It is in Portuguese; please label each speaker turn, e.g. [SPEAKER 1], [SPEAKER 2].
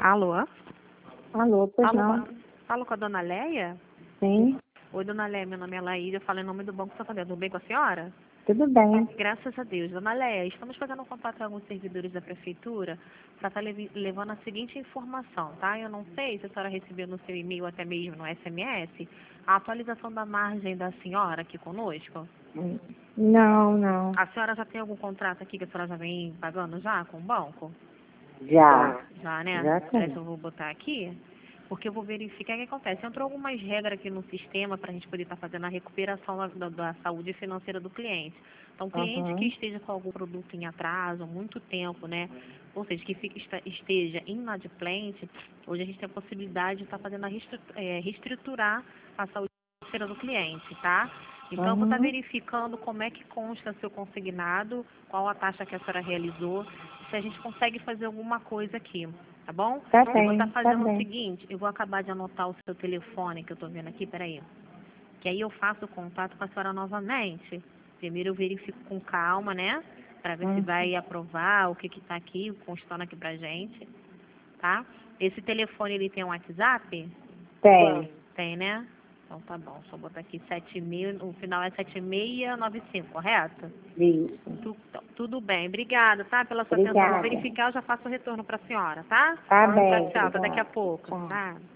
[SPEAKER 1] Alô?
[SPEAKER 2] Alô, pois
[SPEAKER 1] Alô,
[SPEAKER 2] não?
[SPEAKER 1] falo com a dona Leia?
[SPEAKER 2] Sim,
[SPEAKER 1] Oi, dona Leia, meu nome é Laíra, eu falo em nome do Banco Santander. Tudo bem com a senhora?
[SPEAKER 2] tudo bem.
[SPEAKER 1] Graças a Deus. Dona Leia, estamos fazendo um contato com alguns servidores da prefeitura para estar levando a seguinte informação, tá? Eu não sei se a senhora recebeu no seu e-mail, até mesmo no SMS, a atualização da margem da senhora aqui conosco.
[SPEAKER 2] Não, não.
[SPEAKER 1] A senhora já tem algum contrato aqui que a senhora já vem pagando já com o banco?
[SPEAKER 2] Já.
[SPEAKER 1] Já, né?
[SPEAKER 2] Já
[SPEAKER 1] Parece que
[SPEAKER 2] tem.
[SPEAKER 1] eu vou botar aqui, porque eu vou verificar o que acontece. Entrou algumas regras aqui no sistema para a gente poder estar fazendo a recuperação da saúde financeira do cliente. Então, cliente que
[SPEAKER 2] Uhum.
[SPEAKER 1] esteja com algum produto em atraso, muito tempo, né? Ou seja, que esteja inadimplente, hoje a gente tem a possibilidade de estar fazendo reestruturar a saúde financeira do cliente, tá? Então, eu vou estar
[SPEAKER 2] Uhum.
[SPEAKER 1] verificando como é que consta seu consignado, qual a taxa que a senhora realizou, se a gente consegue fazer alguma coisa aqui, tá bom?
[SPEAKER 2] Tá
[SPEAKER 1] Eu vou estar
[SPEAKER 2] bem, tá
[SPEAKER 1] fazendo o
[SPEAKER 2] bem.
[SPEAKER 1] seguinte, eu vou acabar de anotar o seu telefone que eu estou vendo aqui, peraí. Que aí eu faço o contato com a senhora novamente. Primeiro eu verifico com calma, né? Para ver se
[SPEAKER 2] Uhum.
[SPEAKER 1] vai aprovar o que está aqui, constando aqui pra gente, tá? Esse telefone, ele tem um WhatsApp?
[SPEAKER 2] Tem.
[SPEAKER 1] Tem, né? Então tá bom, deixa eu botar aqui 76, o final é 7695, correto?
[SPEAKER 2] Isso.
[SPEAKER 1] Tudo bem, obrigada, tá? Pela sua atenção. Vou
[SPEAKER 2] Obrigada.
[SPEAKER 1] verificar, eu já faço o retorno para a senhora, tá?
[SPEAKER 2] Tá
[SPEAKER 1] Tchau,
[SPEAKER 2] bem,
[SPEAKER 1] tchau, até daqui a
[SPEAKER 2] obrigada.
[SPEAKER 1] pouco,
[SPEAKER 2] Tchau.
[SPEAKER 1] tá?